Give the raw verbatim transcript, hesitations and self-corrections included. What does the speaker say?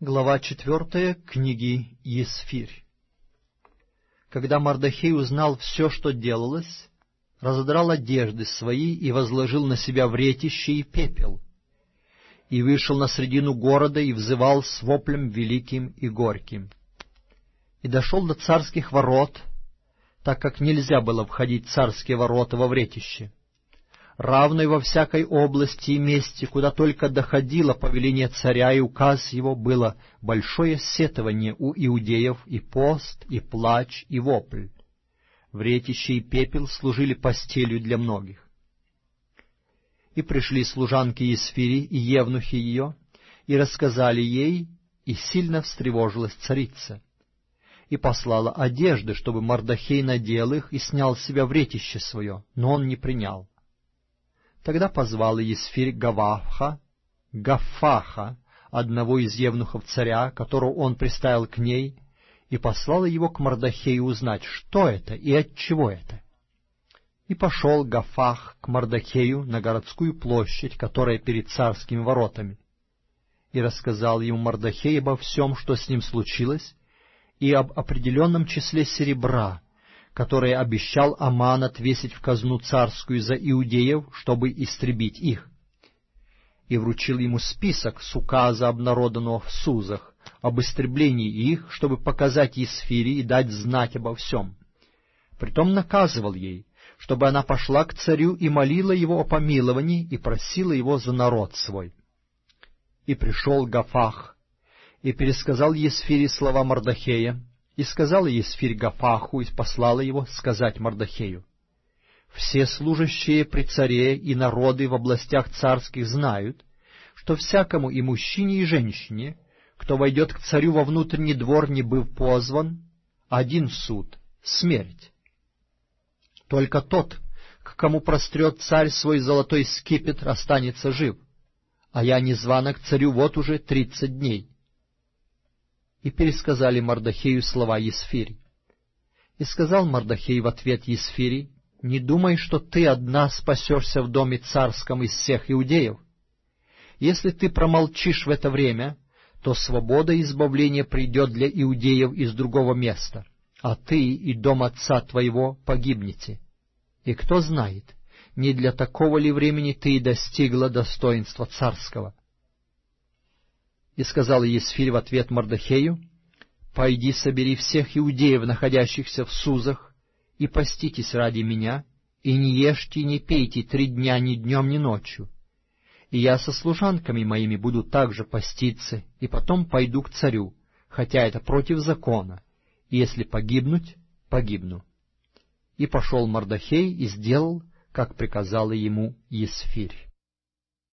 Глава четвертая книги Есфирь. Когда Мардохей узнал все, что делалось, разодрал одежды свои и возложил на себя вретище и пепел, и вышел на средину города и взывал с воплем великим и горьким. И дошел до царских ворот, так как нельзя было входить в царские ворота во вретище, равно и во всякой области и месте, куда только доходило повеление царя и указ его, было большое сетование у иудеев, и пост, и плач, и вопль. Вретище и пепел служили постелью для многих. И пришли служанки Есфири и евнухи ее, и рассказали ей, и сильно встревожилась царица. И послала одежды, чтобы Мардохей надел их и снял с себя вретище свое, но он не принял. Тогда позвала Есфирь Гаваха, Гафаха, одного из евнухов царя, которого он приставил к ней, и послала его к Мардохею узнать, что это и отчего это. И пошел Гафах к Мардохею на городскую площадь, которая перед царскими воротами, и рассказал ему Мардохей обо всем, что с ним случилось, и об определенном числе серебра, которое обещал Аман отвесить в казну царскую за иудеев, чтобы истребить их. И вручил ему список с указа, обнародованного в Сузах, об истреблении их, чтобы показать Есфири и дать знать обо всем. Притом наказывал ей, чтобы она пошла к царю и молила его о помиловании и просила его за народ свой. И пришел Гафах и пересказал Есфири слова Мардохея, и сказала Есфирь Гафаху, и послала его сказать Мардохею: «Все служащие при царе и народы в областях царских знают, что всякому и мужчине, и женщине, кто войдет к царю во внутренний двор, не быв позван, один суд — смерть. Только тот, к кому прострет царь свой золотой скипетр, останется жив, а я незвана к царю вот уже тридцать дней». И пересказали Мардохею слова Есфири. И сказал Мардохей в ответ Есфири: «Не думай, что ты одна спасешься в доме царском из всех иудеев. Если ты промолчишь в это время, то свобода и избавление придет для иудеев из другого места, а ты и дом отца твоего погибнете. И кто знает, не для такого ли времени ты и достигла достоинства царского». И сказала Есфирь в ответ Мардохею: «Пойди, собери всех иудеев, находящихся в Сузах, и поститесь ради меня, и не ешьте и не пейте три дня ни днем, ни ночью. И я со служанками моими буду также поститься, и потом пойду к царю, хотя это против закона, и если погибнуть, погибну». И пошел Мардохей и сделал, как приказала ему Есфирь.